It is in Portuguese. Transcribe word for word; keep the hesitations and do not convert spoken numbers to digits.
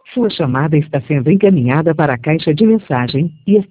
Sua chamada está sendo encaminhada para a caixa de mensagem e está